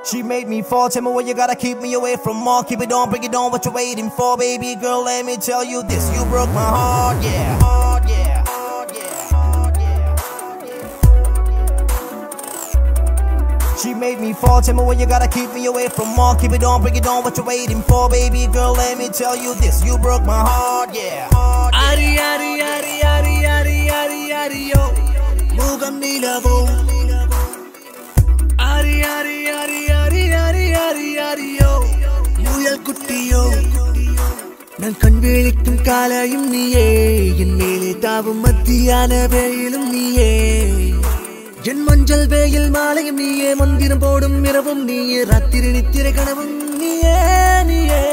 She made me fall, tell me what you gotta keep me away from more. Keep it on, bring it on, what you waiting for, baby girl, let me tell you this. You broke my heart, yeah. Heart, yeah. Heart, yeah. Heart, yeah. She made me fall, tell me what you gotta keep me away from more. Keep it on, bring it on, what you waiting for, baby girl, let me tell you this. You broke my heart, yeah. Heart, yeah. Ari, ari, ari, ari, ari, ari, ari, yo. Mugam nilavo. Ari, ari, ari, ari, ari, ari, ari, yo. Muyal kuttiyo. நான் கண் விழிக்கும் காலையும் நீயே, என் மேலே தாவும் மத்தியான வேயிலும் நீயே, என் மஞ்சள் வேயில் மாலையும் நீயே, மந்திரம் போடும் இரவும் நீயே, ராத்திரி நித்திரை கனவும் நீயே நீயே.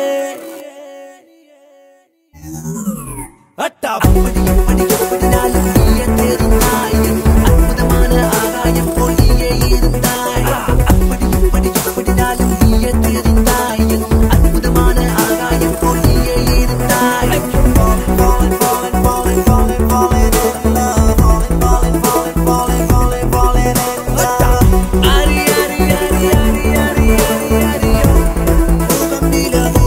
எப்படினாலும் நீயே தெரிந்தாய், என் அற்புதமான ஆகாயம் போல் நீயே இருந்தாய். எப்படினாலும் நீயே தெரிந்தாய், என் அற்புதமான ஆகாயம் போல் நீயே இருந்தாய். Falling, falling, falling, falling, falling in love. Falling, falling, falling, falling, falling, falling in love. Ari, ari, ari, ari, ari, ari, ari, yo. Mugam nilavo.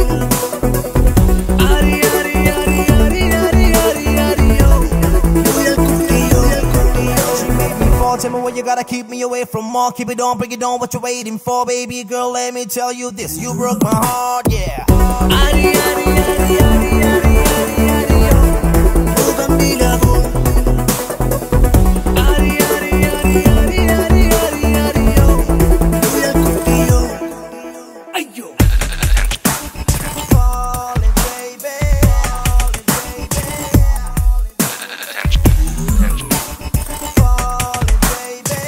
Ari, ari, ari, ari, ari, ari, ari, yo. Muyal kuttiyo. She made me fall, tell me what you gotta keep me away from more. Keep it on, bring it on, what you waiting for, baby girl, let me tell you this. You broke my heart, yeah. Ari, ari, ari, ari, ari, ari, ari, yo. Mugam nilavo. Ari, ari, ari, ari, ari, ari, ari, yo. Muyal kuttiyo. Ayyo. Falling, baby. Falling, baby. Falling, baby.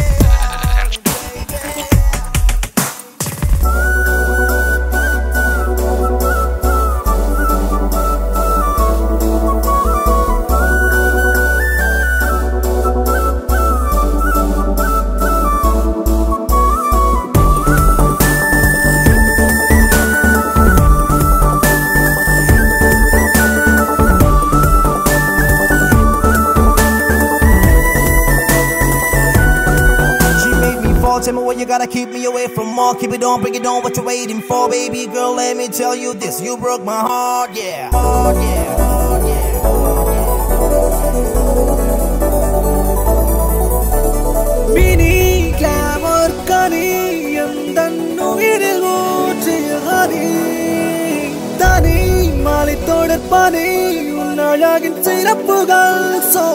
She made me fall, tell me what you gotta keep me away from more. Keep it on, bring it on, what you waiting for, baby girl, let me tell you this. You broke my heart, yeah. Heart, yeah. Heart, yeah. Mini glamour kani endannu idil ootriyani tani mali todapani un alagin sirappugal